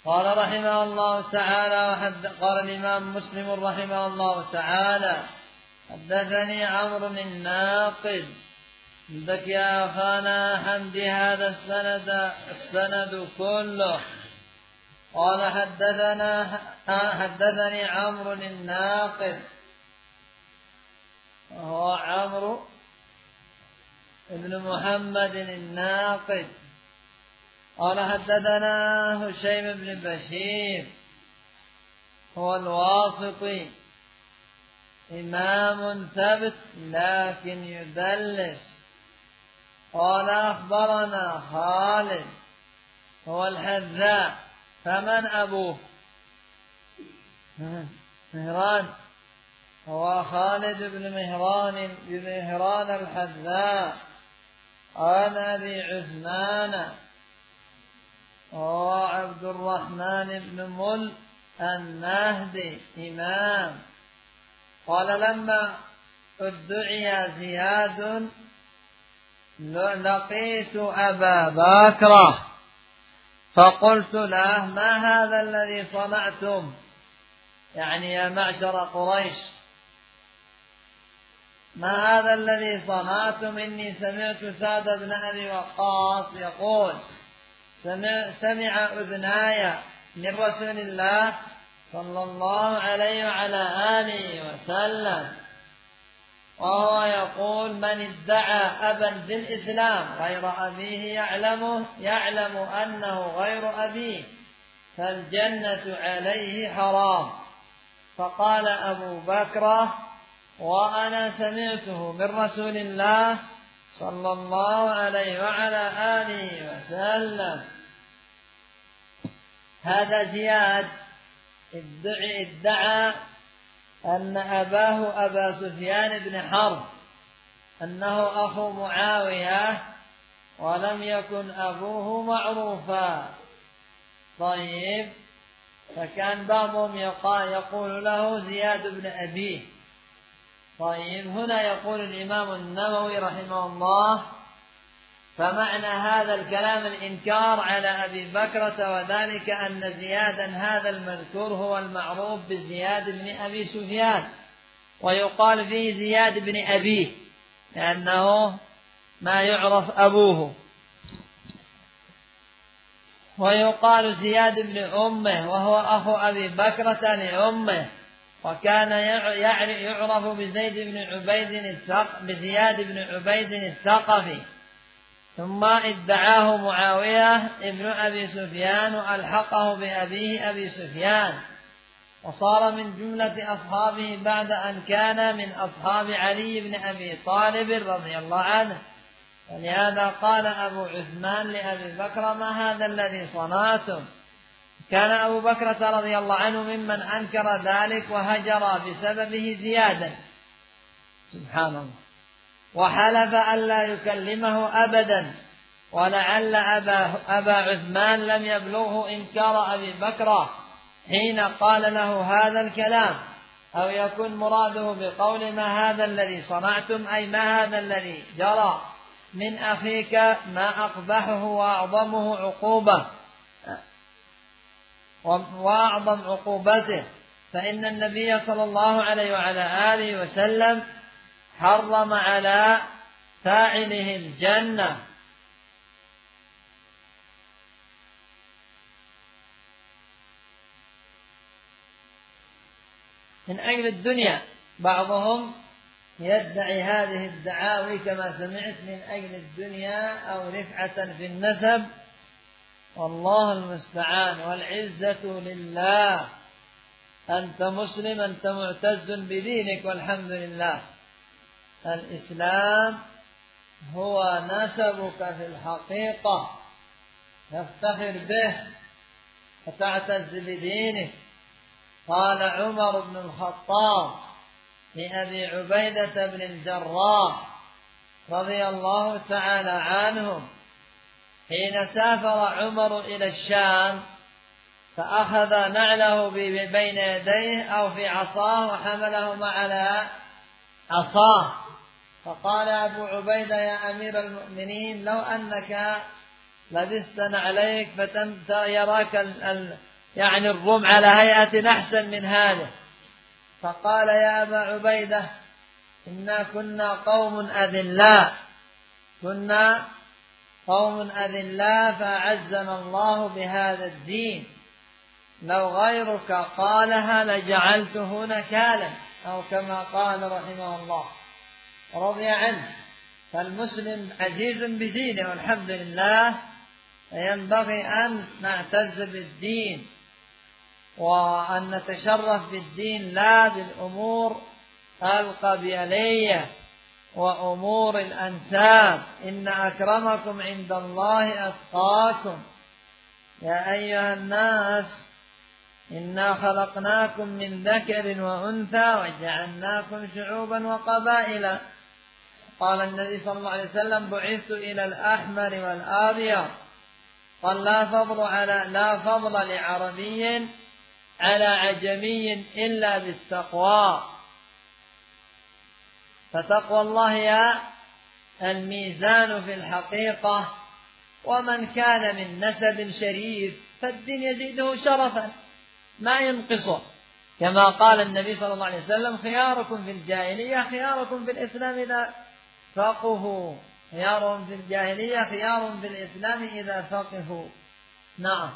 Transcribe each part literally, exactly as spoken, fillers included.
قال رحمه الله تعالى وحد قال الإمام مسلم رحمه الله تعالى حدثني عمرو الناقد عندك يا أخانا حمدي هذا السند السند كله. قال حدثنا حدثني عمرو الناقد وهو عمرو ابن محمد الناقد قال حدثنا هشيم بن بشير هو الواسطي إمام ثبت لكن يدلس. قال أخبرنا خالد هو الحذاء. فمن أبوه؟ مهران هو خالد بن مهران بن مهران الحذاء عن أبي عثمان هو عبد الرحمن بن مل النهدي إمام. قال لما ادعي زياد لقيت أبا بكر فقلت له ما هذا الذي صنعتم، يعني يا معشر قريش ما هذا الذي صنعتم؟ إني سمعت سعد بن أبي وقاص يقول سمع, سمع أذناي من رسول الله صلى الله عليه وعلى آله وسلم وهو يقول من ادعى أبا في الإسلام غير أبيه يعلمه يعلم أنه غير أبيه فالجنة عليه حرام. فقال أبو بكر وأنا سمعته من رسول الله صلى الله عليه وعلى آله وسلم. هذا زياد ادعي ادعى أن أباه أبا سفيان بن حرب أنه أخو معاوية ولم يكن أبوه معروفا. طيب فكان بعضهم يقول له زياد بن أبيه. طيب هنا يقول الإمام النووي رحمه الله فمعنى هذا الكلام الإنكار على أبي بكرة وذلك أن زيادا هذا المذكور هو المعروف بزياد بن أبي سفيان ويقال فيه زياد بن أبيه لأنه ما يعرف أبوه، ويقال زياد بن أمه وهو أخو أبي بكرة لأمه. وكان يعرف بزيد بن عبيد بزياد بن عبيد الثقفي ثم ادعاه معاوية ابن أبي سفيان وألحقه بأبيه أبي سفيان وصار من جملة أصحابه بعد أن كان من أصحاب علي بن أبي طالب رضي الله عنه. ولهذا قال أبو عثمان لأبي بكر ما هذا الذي صنعتم؟ كان أبو بكر رضي الله عنه ممن أنكر ذلك وهجر بسببه زيادا سبحان الله وحلف ألا يكلمه أبدا. ولعل أبا, أبا عثمان لم يبلغه إنكار أبي بكر حين قال له هذا الكلام أو يكون مراده بقول ما هذا الذي صنعتم أي ما هذا الذي جرى من أخيك ما أقبحه وأعظمه عقوبة وأعظم عقوبته. فإن النبي صلى الله عليه وعلى آله وسلم حرم على فاعله الجنة. من أجل الدنيا بعضهم يدعي هذه الدعاوي كما سمعت من أجل الدنيا أو رفعة في النسب والله المستعان. والعزة لله. أنت مسلم أنت معتز بدينك والحمد لله. الإسلام هو نسبك في الحقيقة تفتخر به وتعتز بدينك. قال عمر بن الخطاب لأبي عبيدة بن الجراح رضي الله تعالى عنه حين سافر عمر إلى الشام فأخذ نعله بين يديه أو في عصاه وحملهما على عصاه فقال أبو عبيدة يا أمير المؤمنين لو أنك لبست نعليك فتم يراك يعني الروم على هيئة أحسن من هذا. فقال يا أبا عبيدة إنا كنا قوم أذلاء كنا قوم أذلاء فأعزنا الله بهذا الدين، لو غيرك قالها لجعلته نكالا، أو كما قال رحمه الله رضي عنه. فالمسلم عزيز بدينه والحمد لله، فينبغي أن نعتز بالدين وأن نتشرف بالدين لا بالأمور القبيلية وأمور الأنساب. إن أكرمكم عند الله أتقاكم. يا أيها الناس إنا خلقناكم من ذكر وأنثى وجعلناكم شعوبا وقبائل. قال النبي صلى الله عليه وسلم بعثت إلى الأحمر والأبيض. قال لا فضل على لا فضل لعربي على عجمي إلا بالتقوى. فتقوى الله هي الميزان في الحقيقة، ومن كان من نسب شريف فالدين يزيده شرفا ما ينقصه، كما قال النبي صلى الله عليه وسلم خياركم في الجاهلية خياركم في الإسلام إذا فقهوا. خيارهم في الجاهلية خيارهم في الإسلام إذا فقهوا. نعم.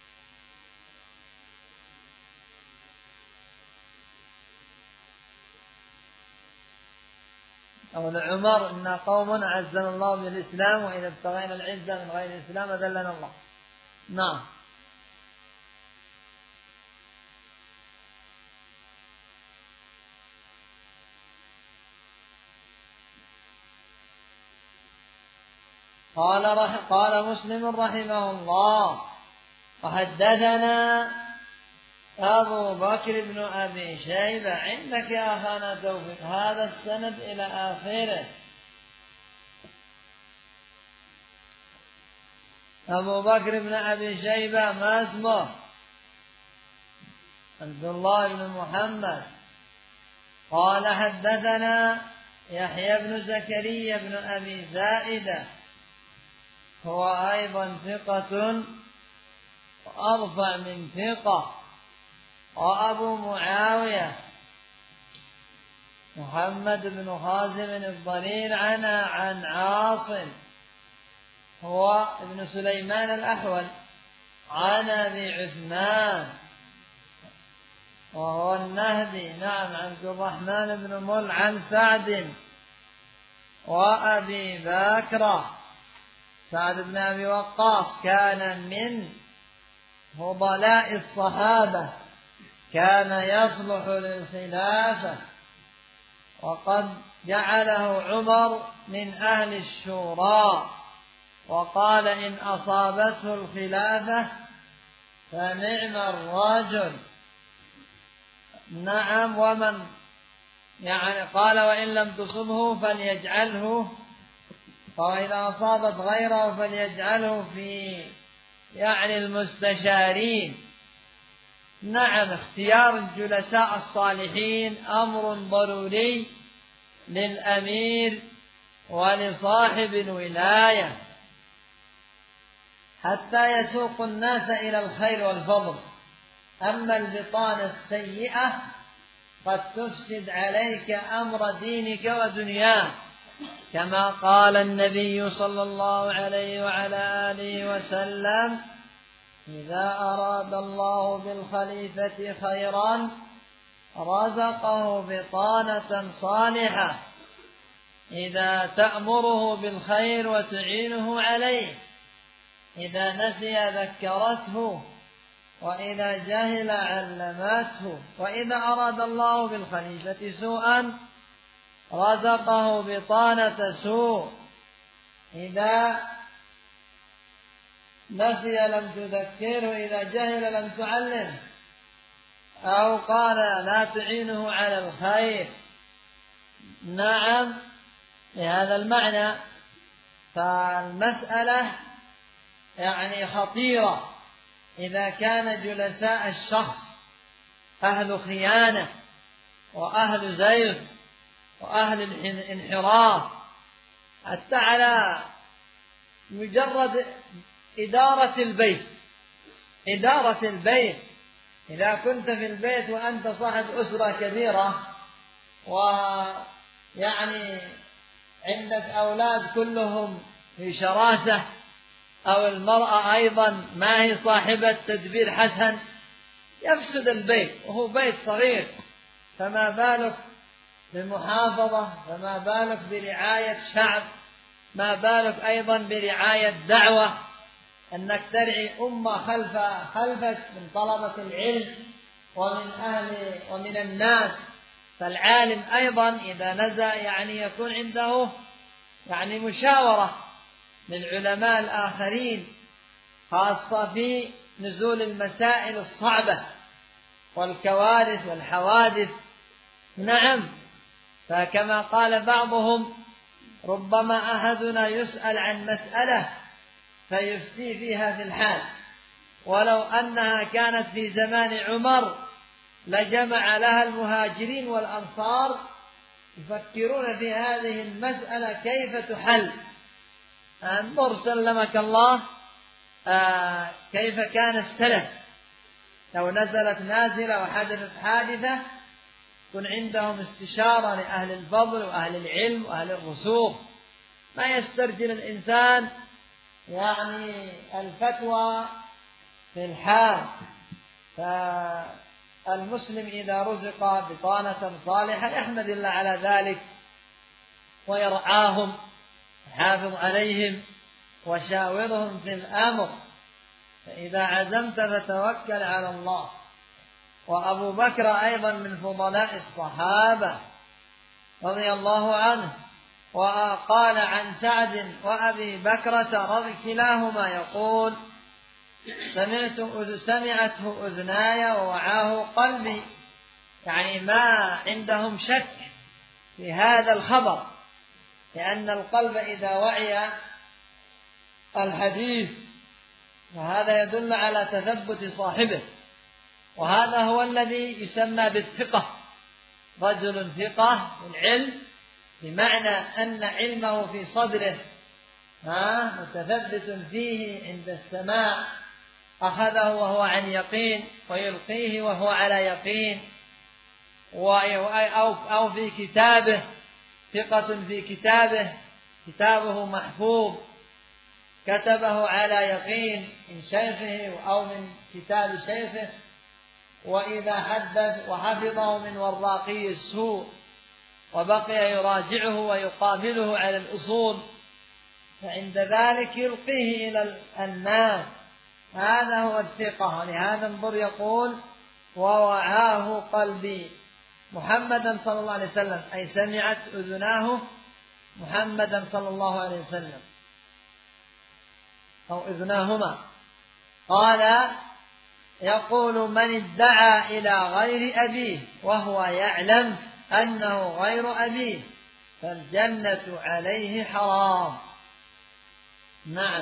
قول عمر إن قوم عزنا الله بالإسلام وإذا ابتغينا العزة من غير الإسلام أذلنا الله. نعم. قال رح قال مسلم رحمه الله وحدثنا أبو بكر بن أبي شيبة. عندك يا أخانا توفيق هذا السند إلى آخره. أبو بكر بن أبي شيبة ما اسمه؟ عبد الله بن محمد. قال حدثنا يحيى بن زكريا بن أبي زائدة هو أيضا ثقة وأرفع من ثقة. وأبو معاوية محمد بن خازم الضرير عن عن عاصم هو ابن سليمان الأحول عن أبي عثمان وهو النهدي. نعم. عبد الرحمن بن مل عن سعد وأبي بكر. سعد بن أبي وقاص كان من فضلاء الصحابة، كان يصلح للخلافة، وقد جعله عمر من أهل الشورى، وقال إن أصابته الخلافة فنعم الرجل. نعم. ومن يعني قال وإن لم تصبه فليجعله، وإذا أصابت غيره فليجعله في يعني المستشارين. نعم. اختيار الجلساء الصالحين أمر ضروري للأمير ولصاحب الولاية حتى يسوق الناس إلى الخير والفضل. أما البطانة السيئة قد تفسد عليك أمر دينك ودنياك، كما قال النبي صلى الله عليه وعلى آله وسلم إذا أراد الله بالخليفة خيرا رزقه بطانة صالحة إذا تأمره بالخير وتعينه عليه، إذا نسي ذكرته، وإذا جهل علمته. وإذا أراد الله بالخليفة سوءا رزقه بطانة سوء إذا نسي لم تذكره، إذا جهل لم تعلم، أو قال لا تعينه على الخير. نعم. بهذا المعنى فالمسألة يعني خطيرة إذا كان جلساء الشخص أهل خيانة وأهل زيغ وأهل الانحراف، حتى على مجرد إدارة البيت إدارة البيت إذا كنت في البيت وأنت صاحب أسرة كبيرة ويعني عندك أولاد كلهم في شراسة، أو المرأة أيضا ما هي صاحبة تدبير حسن، يفسد البيت، وهو بيت صغير، فما بالك بالمحافظة، فما بالك برعاية شعب، ما بالك أيضا برعاية دعوة، أنك ترعي أمة خلف خلفك من طلبة العلم ومن أهل ومن الناس. فالعالم أيضا إذا نزل يعني يكون عنده يعني مشاورة للعلماء الآخرين، خاصة في نزول المسائل الصعبة والكوارث والحوادث. نعم، فكما قال بعضهم: ربما أحدنا يسأل عن مسألة فيفتي فيها في الحال، ولو أنها كانت في زمان عمر لجمع لها المهاجرين والأنصار يفكرون في هذه المسألة كيف تحل. انظر سلمك الله آه كيف كان السلف، لو نزلت نازلة وحدثت حادثة كن عندهم استشارة لأهل الفضل وأهل العلم وأهل الرسوخ، ما يسترجل الإنسان يعني الفتوى في الحال. فالمسلم إذا رزق بطانة صالحة يحمد الله على ذلك ويرعاهم، حافظ عليهم وشاورهم في الأمر، فإذا عزمت فتوكل على الله. وأبو بكر أيضا من فضلاء الصحابة رضي الله عنه، وقال عن سعد وأبي بكرة رضي كلاهما يقول: سمعت سمعته أذناي ووعاه قلبي، يعني ما عندهم شك في هذا الخبر، لأن القلب إذا وعي الحديث فهذا يدل على تثبت صاحبه، وهذا هو الذي يسمى بالثقة. رجل ثقة بالعلم بمعنى أن علمه في صدره ها متثبت فيه عند السماع، أخذه وهو عن يقين ويلقيه وهو على يقين، أو في كتابه، ثقة في كتابه، كتابه محفوظ كتبه على يقين من شيخه أو من كتاب شيخه، وإذا حدث وحفظه من وراقي السوء وبقي يراجعه ويقابله على الأصول، فعند ذلك يلقيه إلى الناس، هذا هو الثقة. لهذا انظر يقول: ووعاه قلبي محمدا صلى الله عليه وسلم، أي سمعت أذناه محمدا صلى الله عليه وسلم، أو إذناهما. قال: يقول: من ادعى إلى غير أبيه وهو يعلم أنه غير أبيه فالجنة عليه حرام. نعم،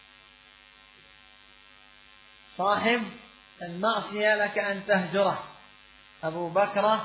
صاحب المعصية لك أن تهجره. أبو بكر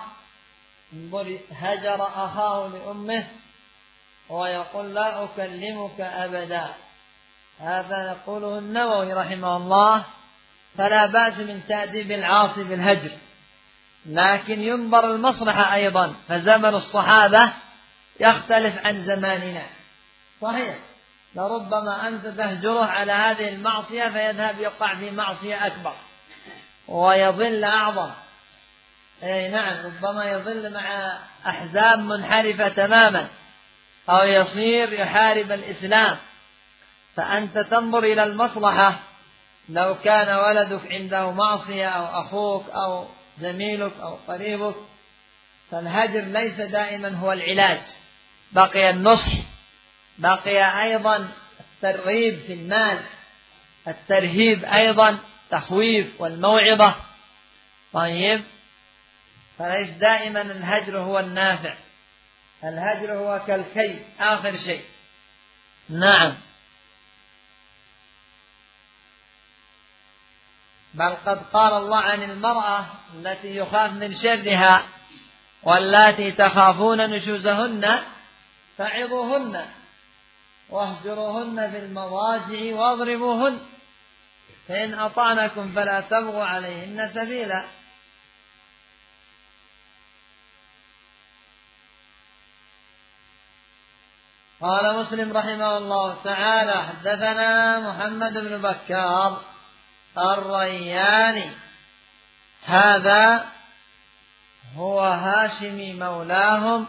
هجر أخاه لأمه ويقول: لا أكلمك أبدا. هذا يقوله النووي رحمه الله. فلا بأس من تأديب العاصي بالهجر، لكن ينظر المصلحة أيضا، فزمن الصحابة يختلف عن زماننا. صحيح لربما أنت تهجره على هذه المعصية فيذهب يقع في معصية أكبر ويضل أعظم. أي نعم، ربما يضل مع أحزاب منحرفة تماما، أو يصير يحارب الإسلام. فأنت تنظر إلى المصلحة. لو كان ولدك عنده معصية أو أخوك أو زميلك أو قريبك، فالهجر ليس دائما هو العلاج، بقي النصح، بقي أيضا الترغيب في المال، الترهيب أيضا، تخويف والموعظة. طيب، فليس دائما الهجر هو النافع، الهجر هو كالكي آخر شيء. نعم، بل قد قال الله عن المرأة التي يخاف من شرها: واللاتي تخافون نشوزهن فعظوهن واهجروهن في المضاجع واضربوهن. فإن أطعنكم فلا تبغوا عليهن سبيلا. قال مسلم رحمه الله تعالى: حدثنا محمد بن بكار الرياني، هذا هو هاشمي مولاهم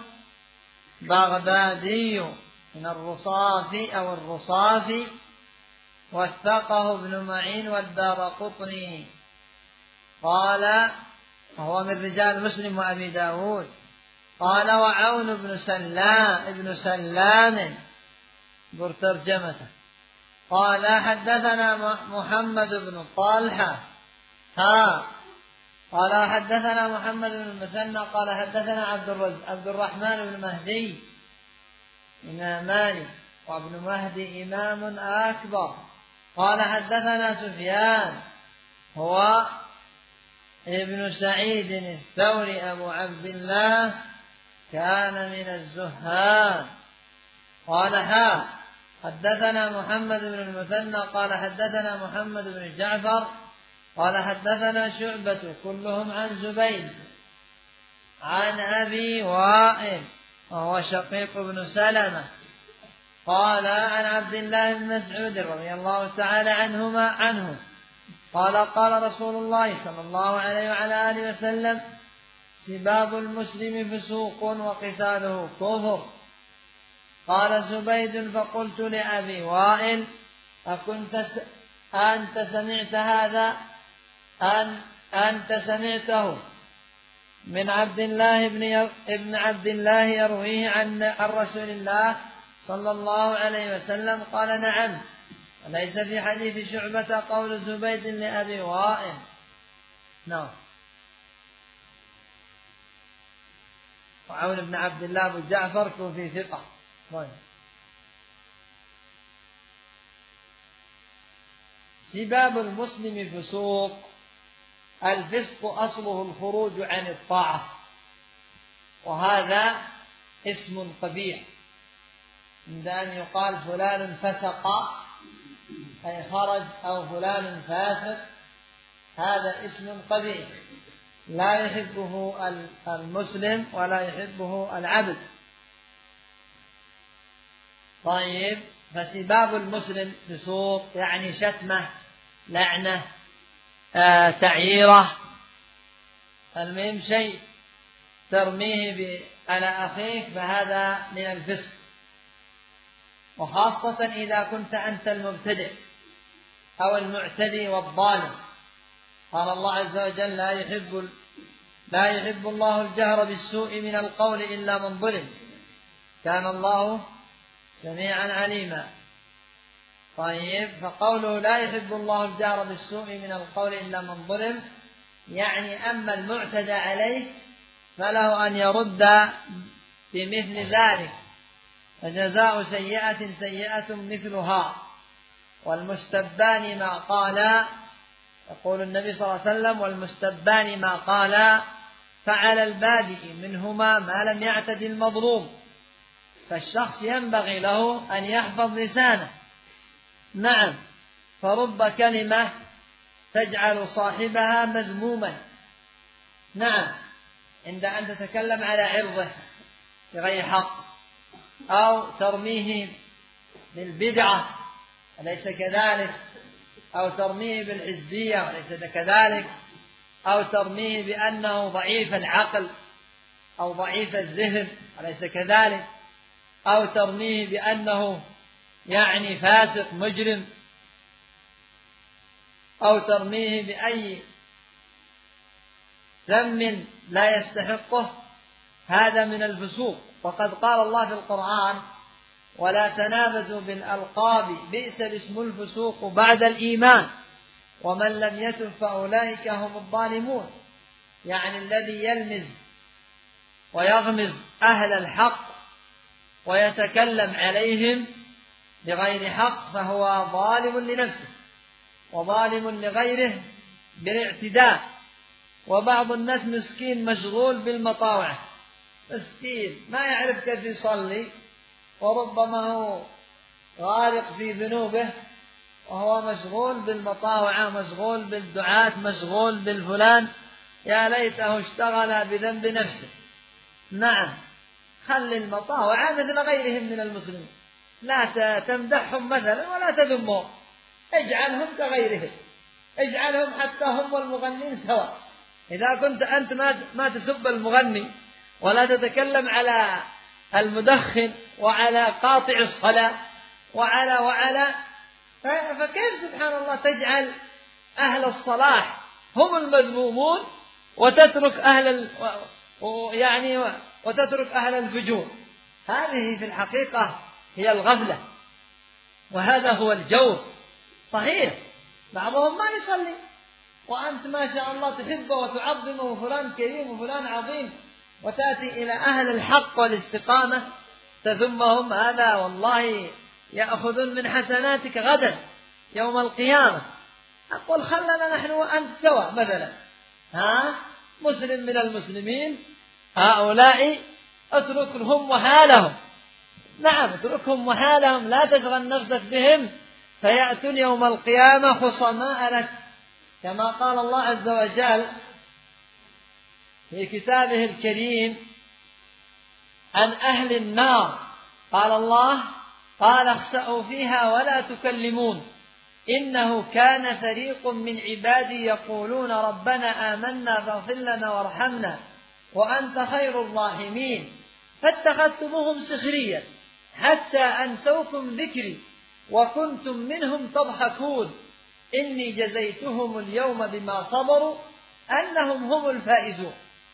بغدادي من الرصاف أو الرصاف، وثقه ابن معين والدارقطني. قال هو من رجال مسلم وأبي داود. قال وعون بن سلام ابن سلام بر ترجمته قال حدثنا محمد بن طلحة ها قال حدثنا محمد بن المثنى قال حدثنا عبد الرز عبد الرحمن بن مهدي إمامان، وابن مهدي إمام أكبر. قال حدثنا سفيان هو ابن سعيد الثوري أبو عبد الله، كان من الزهاد. قال ها حدثنا محمد بن المثنى قال حدثنا محمد بن جعفر قال حدثنا شعبة كلهم عن زبيد عن أبي وائل وهو شقيق بن سلمة قال عن عبد الله بن مسعود رضي الله تعالى عنهما عنه قال قال رسول الله صلى الله عليه وعلى آله وسلم: سباب المسلم فسوق وقتاله كفر. قال زبيد: فقلت لأبي وائل: أكنت س... أنت سمعت هذا أن أنت سمعته من عبد الله بن ي... ابن عبد الله يرويه عن عن رسول الله صلى الله عليه وسلم؟ قال: نعم. وليس في حديث شعبة قول زبيد لأبي وائل. نعم. وعون بن عبد الله بن جعفر كوفي ثقة. سباب المسلم فسوق. الفسق أصله الخروج عن الطاعة، وهذا اسم قبيح. عند أن يقال فلان فسق أي خرج، أو فلان فاسق، هذا اسم قبيح لا يحبه المسلم ولا يحبه العبد. طيب، فسباب المسلم فسوق يعني شتمه، لعنه، آه، تعييره، المهم شيء ترميه على أخيك، فهذا من الفسق، وخاصة إذا كنت أنت المبتدئ أو المعتدي والظالم. قال الله عز وجل: لا يحب لا يحب الله الجهر بالسوء من القول إلا من ظلم، كان الله سميعا عليما. طيب، فقوله لا يحب الله الجهر بالسوء من القول إلا من ظلم، يعني أما المعتدى عليه فله أن يرد بمثل ذلك، فجزاء سيئة سيئة مثلها. والمستبان ما قال، يقول النبي صلى الله عليه وسلم: والمستبان ما قال فعل البادئ منهما ما لم يعتد المظلوم. فالشخص ينبغي له أن يحفظ لسانه. نعم، فرب كلمة تجعل صاحبها مذموما. نعم، عند أن تتكلم على عرضه بغير حق، أو ترميه بالبدعة وليس كذلك، أو ترميه بالحزبية وليس كذلك، أو ترميه بأنه ضعيف العقل أو ضعيف الذهن وليس كذلك، أو ترميه بأنه يعني فاسق مجرم، أو ترميه بأي ذم لا يستحقه، هذا من الفسوق. وقد قال الله في القرآن: ولا تنابزوا بالألقاب بئس الاسم الفسوق بعد الإيمان ومن لم يتب فأولئك هم الظالمون. يعني الذي يلمز ويغمز أهل الحق ويتكلم عليهم بغير حق فهو ظالم لنفسه وظالم لغيره بالاعتداء. وبعض الناس مسكين مشغول بالمطاوع، مسكين ما يعرف كيف يصلي، وربما هو غارق في ذنوبه، وهو مشغول بالمطاوعة، مشغول بالدعاة، مشغول بالفلان، يا ليته اشتغل بذنب نفسه. نعم، خل المطاوعة مثل غيرهم من المسلمين، لا تمدحهم مثلا ولا تذمهم، اجعلهم كغيرهم، اجعلهم حتى هم والمغنين سواء. إذا كنت أنت ما تسب المغني ولا تتكلم على المدخن وعلى قاطع الصلاة وعلى وعلى فكيف سبحان الله تجعل أهل الصلاح هم المذمومون وتترك أهل ال... يعني وتترك أهل الفجور؟ هذه في الحقيقة هي الغفلة، وهذا هو الجور. صحيح بعضهم ما يصلي وأنت ما شاء الله تحبه وتعظمه، وفلان كريم وفلان عظيم، وتأتي إلى أهل الحق والاستقامة تذمهم، هذا والله يأخذون من حسناتك غدا يوم القيامة. أقول خلنا نحن وأنت سوا مثلا، ها مسلم من المسلمين، هؤلاء اتركهم وحالهم. نعم اتركهم وحالهم، لا تشغل نفسك بهم فيأتون يوم القيامة خصماء لك، كما قال الله عز وجل في كتابه الكريم عن أهل النار. قال الله: قال اخسأوا فيها ولا تكلمون إنه كان فريق من عبادي يقولون ربنا آمنا فاغفر لنا وارحمنا وأنت خير الراحمين فاتخذتموهم سخريا حتى أنسوكم ذكري وكنتم منهم تضحكون إني جزيتهم اليوم بما صبروا أنهم هم الفائزون.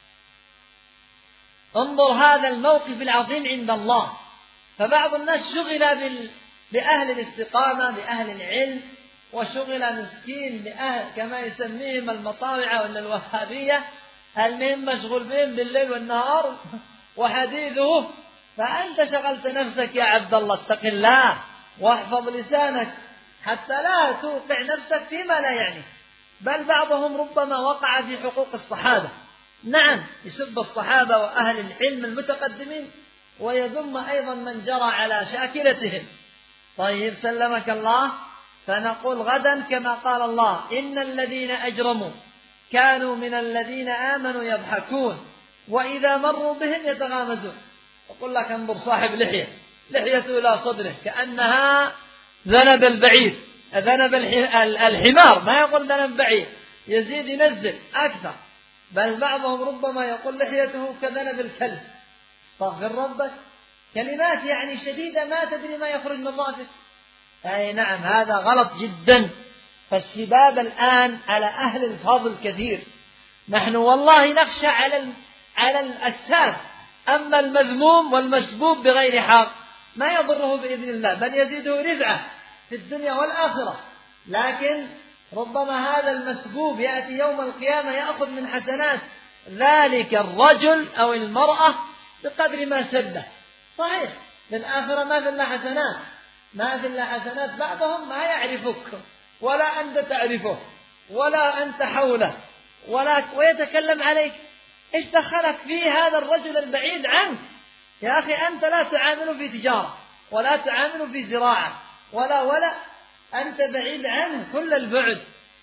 انظر هذا الموقف العظيم عند الله. فبعض الناس شغل بال... بأهل الاستقامة، بأهل العلم، وشغل مسكين بأهل كما يسميهم المطاوعة ولا الوهابية، المهم مشغول بهم بالليل والنهار وحديثه. فأنت شغلت نفسك يا عبد الله، اتق الله واحفظ لسانك حتى لا توقع نفسك فيما لا يعني. بل بعضهم ربما وقع في حقوق الصحابة، نعم يسب الصحابة وأهل العلم المتقدمين ويذم أيضا من جرى على شاكلتهم. طيب سلمك الله. فنقول غدا كما قال الله: إن الذين أجرموا كانوا من الذين آمنوا يضحكون وإذا مروا بهم يتغامزون. أقول لك انظر صاحب لحية، لحيته إلى صدره كأنها ذنب البعير، ذنب الحمار، ما يقول ذنب بعير، يزيد ينزل أكثر. بل بعضهم ربما يقول لحيته كذنب الكلب. استغفر ربك، كلمات يعني شديدة ما تدري ما يخرج من رأسك. أي نعم هذا غلط جدا. فالسباب الآن على أهل الفضل كثير. نحن والله نخشى على على الساب، أما المذموم والمسبوب بغير حق ما يضره بإذن الله، بل يزيده رفعة في الدنيا والآخرة. لكن ربما هذا المسبوب يأتي يوم القيامة يأخذ من حسنات ذلك الرجل أو المرأة بقدر ما سده. صحيح بالآخرة ما في الله حسنات، ما في الله حسنات. بعضهم ما يعرفك ولا أنت تعرفه ولا أنت حوله ولا ويتكلم عليك. إيش دخلك في هذا الرجل البعيد عنك؟ يا أخي أنت لا تعامل في تجارة ولا تعامل في زراعة ولا ولا أنت بعيد عنه كل البعد،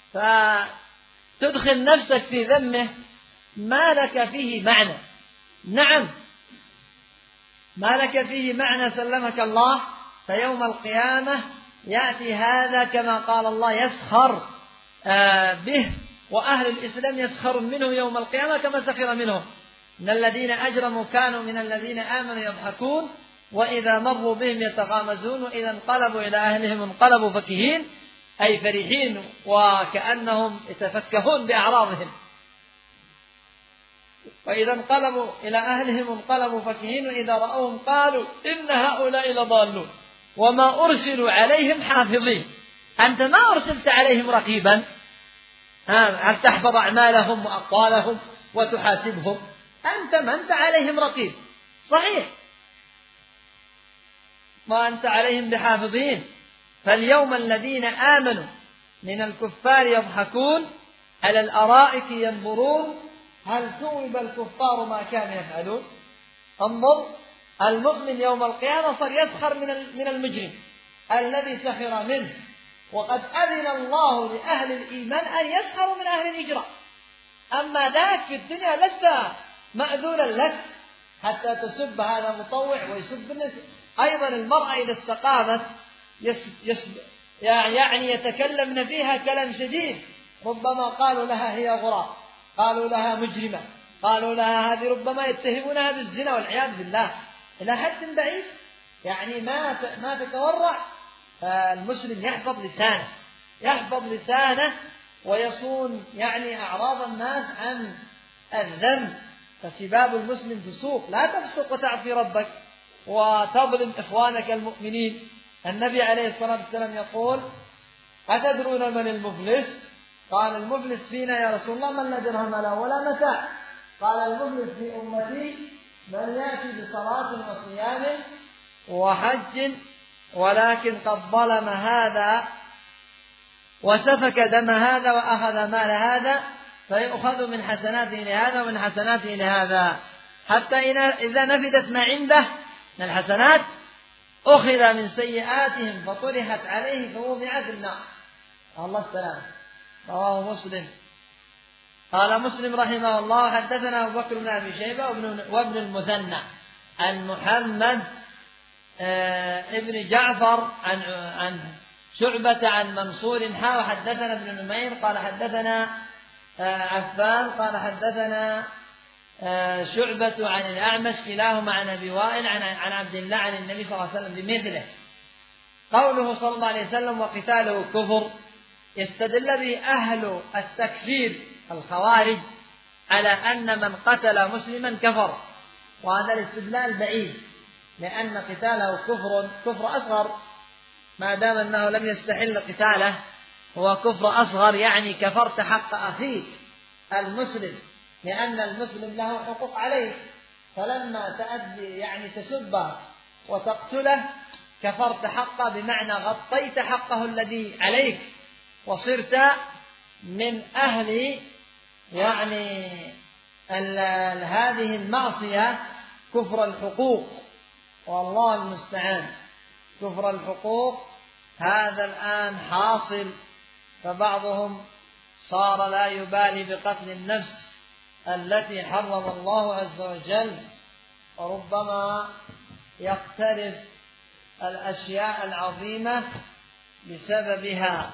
فتدخل نفسك في ذمه ما لك فيه معنى. نعم ما لك فيه معنى سلمك الله. فيوم القيامة يأتي هذا كما قال الله يسخر به، وأهل الإسلام يسخر منه يوم القيامة كما سخر منهم. إن الذين أجرموا كانوا من الذين آمنوا يضحكون وإذا مروا بهم يتغامزون وإذا انقلبوا إلى أهلهم انقلبوا فكهين، أي فرحين وكأنهم يتفكهون بأعراضهم. وإذا انقلبوا إلى أهلهم انقلبوا فكهين وإذا رأوهم قالوا إن هؤلاء لضالون وما أرسلوا عليهم حافظين. أنت ما أرسلت عليهم رقيبا، هل تحفظ أعمالهم وأقوالهم وتحاسبهم؟ أنت ما أنت عليهم رقيب. صحيح ما أنت عليهم بحافظين. فاليوم الذين آمنوا من الكفار يضحكون على الأرائك ينظرون هل ثوب الكفار ما كانوا يفعلون. انظر المؤمن يوم القيامة صار يسخر من من المجرم الذي سخر منه، وقد أذن الله لأهل الإيمان أن يسخروا من أهل الإجراء، أما ذاك في الدنيا لست مأذونا لك حتى تسب هذا مطوع ويسب الناس. أيضا المرأة إذا استقامت يعني يتكلمن فيها كلام شديد، ربما قالوا لها هي غراب، قالوا لها مجرمة، قالوا لها هذه، ربما يتهمونها بالزنا والعياذ بالله إلى حد بعيد، يعني ما ما تتورع. فالمسلم يحفظ لسانه، يحفظ لسانه ويصون يعني أعراض الناس عن الذنب. فسباب المسلم فسوق، لا تفسق وتعصي ربك وتظلم إخوانك المؤمنين. النبي عليه الصلاة والسلام يقول: أتدرون من المفلس؟ قال: المفلس فينا يا رسول الله من لا درهم له ولا متاع. قال: المفلس في أمتي من يأتي بصلاة وصيام وحج ولكن قد ظلم هذا وسفك دم هذا وأخذ مال هذا، فيؤخذ من حسناته لهذا ومن حسناته لهذا، حتى إذا نفدت ما عنده من الحسنات أخذ من سيئاتهم فطرحت عليه فوضع في النار. الله السلام. رواه مسلم. قال مسلم رحمه الله: حدثنا أبو بكر بن أبي شيبة وابن المثنى عن محمد ابن جعفر عن عن شعبة عن منصور حا وحدثنا ابن نمير قال حدثنا عفان قال حدثنا شعبة عن الأعمش كلاهما عن أبي وائل عن عن عبد الله عن النبي صلى الله عليه وسلم بمثله. قوله صلى الله عليه وسلم: وقتاله كفر، يستدل به أهل التكفير الخوارج على أن من قتل مسلما كفر، وهذا الاستدلال بعيد، لأن قتاله كفر كفر أصغر، ما دام أنه لم يستحل قتاله هو كفر أصغر، يعني كفرت حق أخيك المسلم، لأن المسلم له حقوق عليه، فلما تأدي يعني تسبه وتقتله كفرت حقه، بمعنى غطيت حقه الذي عليك وصرت من أهل يعني هذه المعصية كفر الحقوق، والله المستعان. كفر الحقوق هذا الآن حاصل، فبعضهم صار لا يبالي بقتل النفس التي حرم الله عز وجل، وربما يقترف الأشياء العظيمة بسببها.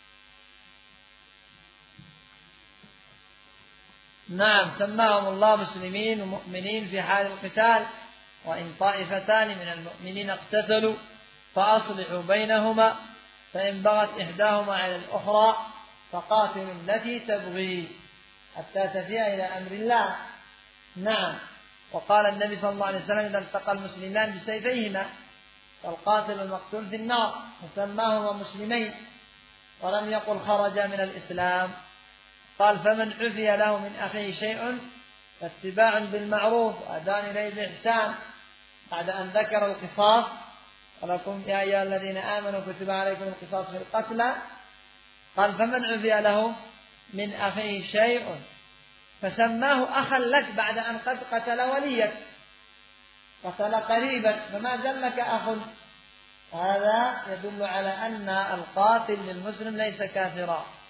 نعم، سماهم الله مسلمين ومؤمنين في حال القتال، وإن طائفتان من المؤمنين اقتتلوا فأصلحوا بينهما، فإن بغت إحداهما على الأخرى فقاتلوا التي تبغي حتى تفيء إلى أمر الله. نعم. وقال النبي صلى الله عليه وسلم: إذا التقى المسلمان بسيفيهما فالقاتل والمقتول في النار، فسماهما مسلمين ولم يقل خرجا من الإسلام. قال: فمن عفي له من أخيه شيء فاتباع بالمعروف وأداء إليه بإحسان، بعد أن ذكر القصاص: ولكم يا أيها الذين آمنوا كتب عليكم القصاص في القتلى. قال: فمن عفي له من أخيه شيء، فسماه أخا لك بعد أن قد قتل وليك، قتل قريبك، فما زال لك أخ. هذا يدل على أن القاتل للمسلم ليس كافرا.